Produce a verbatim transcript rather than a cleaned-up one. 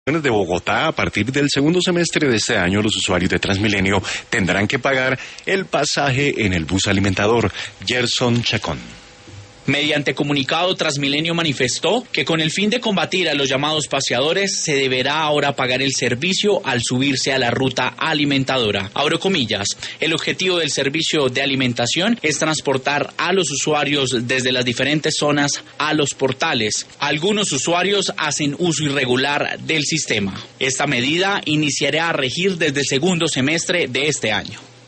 de Bogotá, a partir del segundo semestre de este año, los usuarios de Transmilenio tendrán que pagar el pasaje en el bus alimentador. Gerson Chacón. Mediante comunicado, Transmilenio manifestó que con el fin de combatir a los llamados paseadores, se deberá ahora pagar el servicio al subirse a la ruta alimentadora. Abro comillas, el objetivo del servicio de alimentación es transportar a los usuarios desde las diferentes zonas a los portales. Algunos usuarios hacen uso irregular del sistema. Esta medida iniciará a regir desde el segundo semestre de este año.